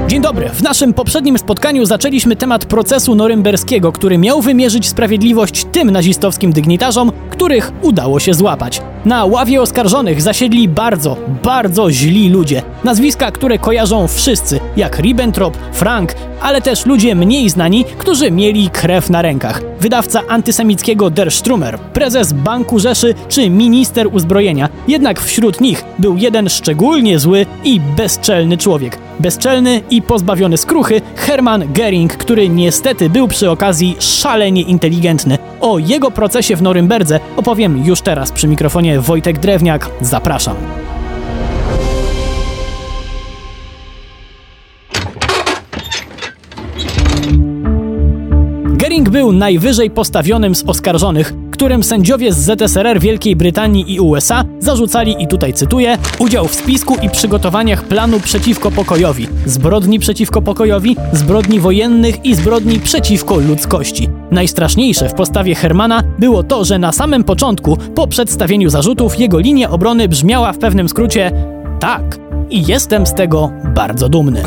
Dzień dobry. W naszym poprzednim spotkaniu zaczęliśmy temat procesu norymberskiego, który miał wymierzyć sprawiedliwość tym nazistowskim dygnitarzom, których udało się złapać. Na ławie oskarżonych zasiedli bardzo źli ludzie. Nazwiska, które kojarzą wszyscy, jak Ribbentrop, Frank, ale też ludzie mniej znani, którzy mieli krew na rękach. Wydawca antysemickiego Der Strummer, prezes Banku Rzeszy czy minister uzbrojenia. Jednak wśród nich był jeden szczególnie zły i bezczelny człowiek. Bezczelny i pozbawiony skruchy Hermann Göring, który niestety był przy okazji szalenie inteligentny. O jego procesie w Norymberdze opowiem już teraz przy mikrofonie Wojtek Drewniak. Zapraszam. Göring był najwyżej postawionym z oskarżonych, którym sędziowie z ZSRR, Wielkiej Brytanii i USA zarzucali, i tutaj cytuję, udział w spisku i przygotowaniach planu przeciwko pokojowi, zbrodni przeciwko pokojowi, zbrodni wojennych i zbrodni przeciwko ludzkości. Najstraszniejsze w postawie Hermana było to, że na samym początku, po przedstawieniu zarzutów, jego linia obrony brzmiała w pewnym skrócie: tak. I jestem z tego bardzo dumny.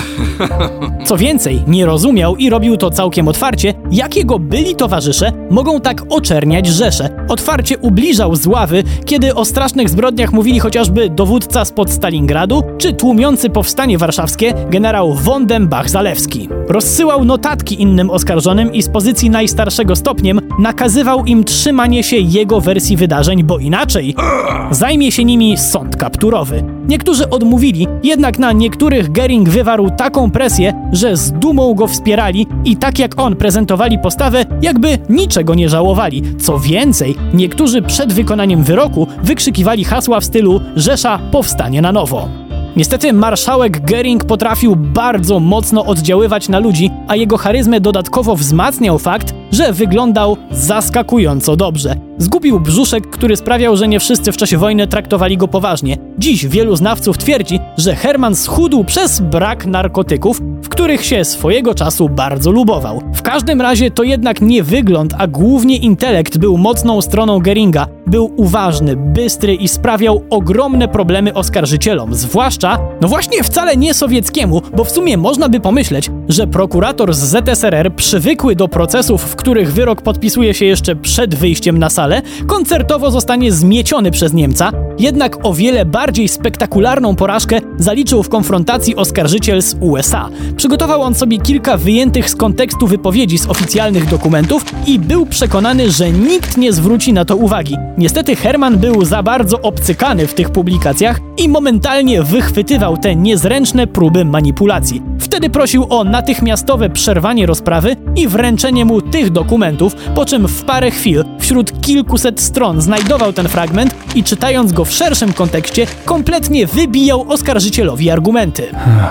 Co więcej, nie rozumiał i robił to całkiem otwarcie, jak jego byli towarzysze mogą tak oczerniać Rzeszę. Otwarcie ubliżał z ławy, kiedy o strasznych zbrodniach mówili chociażby dowódca spod Stalingradu, czy tłumiący powstanie warszawskie generał Wondembach-Zalewski. Rozsyłał notatki innym oskarżonym i z pozycji najstarszego stopniem nakazywał im trzymanie się jego wersji wydarzeń, bo inaczej zajmie się nimi sąd kapturowy. Niektórzy odmówili, jednak na niektórych Göring wywarł taką presję, że z dumą go wspierali i tak jak on prezentowali postawę, jakby niczego nie żałowali. Co więcej, niektórzy przed wykonaniem wyroku wykrzykiwali hasła w stylu Rzesza powstanie na nowo. Niestety marszałek Göring potrafił bardzo mocno oddziaływać na ludzi, a jego charyzmę dodatkowo wzmacniał fakt, że wyglądał zaskakująco dobrze. Zgubił brzuszek, który sprawiał, że nie wszyscy w czasie wojny traktowali go poważnie. Dziś wielu znawców twierdzi, że Hermann schudł przez brak narkotyków, w których się swojego czasu bardzo lubował. W każdym razie to jednak nie wygląd, a głównie intelekt był mocną stroną Göringa. Był uważny, bystry i sprawiał ogromne problemy oskarżycielom, zwłaszcza, no właśnie wcale nie sowieckiemu, bo w sumie można by pomyśleć, że prokurator z ZSRR, przywykły do procesów, w których wyrok podpisuje się jeszcze przed wyjściem na salę, koncertowo zostanie zmieciony przez Niemca, jednak o wiele bardziej spektakularną porażkę zaliczył w konfrontacji oskarżyciel z USA. Przygotował on sobie kilka wyjętych z kontekstu wypowiedzi z oficjalnych dokumentów i był przekonany, że nikt nie zwróci na to uwagi. Niestety Hermann był za bardzo obcykany w tych publikacjach i momentalnie wychwytywał te niezręczne próby manipulacji. Wtedy prosił o natychmiastowe przerwanie rozprawy i wręczenie mu tych dokumentów, po czym w parę chwil wśród kilkuset stron znajdował ten fragment i czytając go w szerszym kontekście kompletnie wybijał oskarżycielowi argumenty.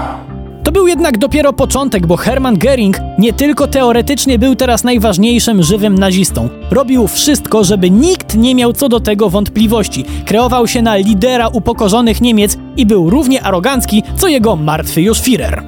To był jednak dopiero początek, bo Hermann Göring nie tylko teoretycznie był teraz najważniejszym żywym nazistą. Robił wszystko, żeby nikt nie miał co do tego wątpliwości. Kreował się na lidera upokorzonych Niemiec i był równie arogancki, co jego martwy już Führer.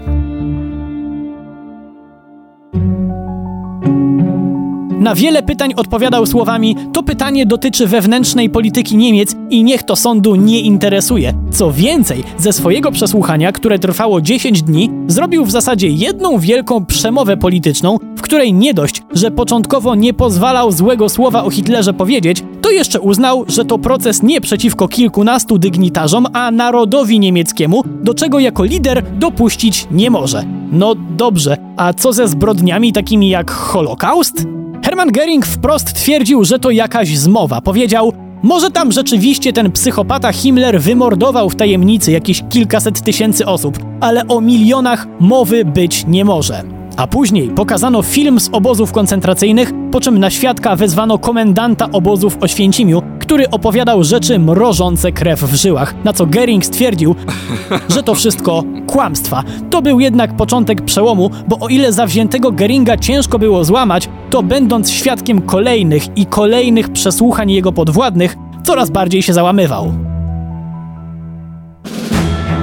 Na wiele pytań odpowiadał słowami: to pytanie dotyczy wewnętrznej polityki Niemiec i niech to sądu nie interesuje. Co więcej, ze swojego przesłuchania, które trwało 10 dni, zrobił w zasadzie jedną wielką przemowę polityczną, w której nie dość, że początkowo nie pozwalał złego słowa o Hitlerze powiedzieć, to jeszcze uznał, że to proces nie przeciwko kilkunastu dygnitarzom, a narodowi niemieckiemu, do czego jako lider dopuścić nie może. No dobrze, a co ze zbrodniami takimi jak Holokaust? Hermann Göring wprost twierdził, że to jakaś zmowa. Powiedział: może tam rzeczywiście ten psychopata Himmler wymordował w tajemnicy jakieś kilkaset tysięcy osób, ale o milionach mowy być nie może. A później pokazano film z obozów koncentracyjnych, po czym na świadka wezwano komendanta obozu w Oświęcimiu, który opowiadał rzeczy mrożące krew w żyłach, na co Göring stwierdził, że to wszystko kłamstwa. To był jednak początek przełomu, bo o ile zawziętego Göringa ciężko było złamać, to będąc świadkiem kolejnych przesłuchań jego podwładnych, coraz bardziej się załamywał.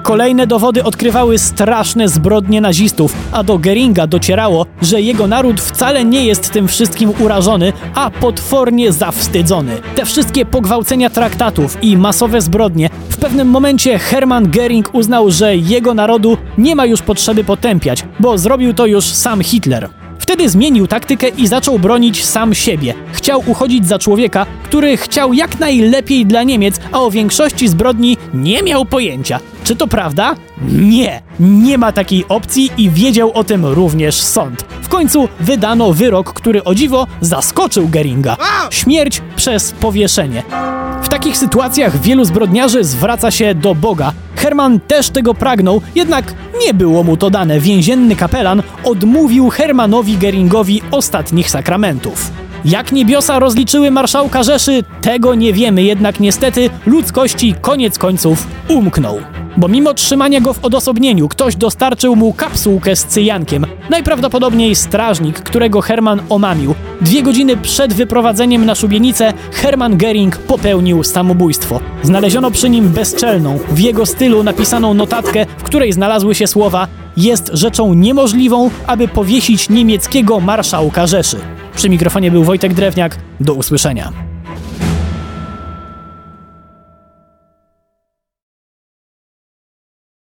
Kolejne dowody odkrywały straszne zbrodnie nazistów, a do Göringa docierało, że jego naród wcale nie jest tym wszystkim urażony, a potwornie zawstydzony. Te wszystkie pogwałcenia traktatów i masowe zbrodnie, w pewnym momencie Hermann Göring uznał, że jego narodu nie ma już potrzeby potępiać, bo zrobił to już sam Hitler. Wtedy zmienił taktykę i zaczął bronić sam siebie. Chciał uchodzić za człowieka, który chciał jak najlepiej dla Niemiec, a o większości zbrodni nie miał pojęcia. Czy to prawda? Nie. Nie ma takiej opcji i wiedział o tym również sąd. W końcu wydano wyrok, który o dziwo zaskoczył Göringa. Śmierć przez powieszenie. W takich sytuacjach wielu zbrodniarzy zwraca się do Boga. Hermann też tego pragnął, jednak nie było mu to dane. Więzienny kapelan odmówił Hermannowi Göringowi ostatnich sakramentów. Jak niebiosa rozliczyły marszałka Rzeszy, tego nie wiemy, jednak niestety ludzkości koniec końców umknął. Bo mimo trzymania go w odosobnieniu, ktoś dostarczył mu kapsułkę z cyjankiem. Najprawdopodobniej strażnik, którego Hermann omamił. 2 godziny przed wyprowadzeniem na szubienicę Hermann Göring popełnił samobójstwo. Znaleziono przy nim bezczelną, w jego stylu napisaną notatkę, w której znalazły się słowa: jest rzeczą niemożliwą, aby powiesić niemieckiego marszałka Rzeszy. Przy mikrofonie był Wojtek Drewniak. Do usłyszenia.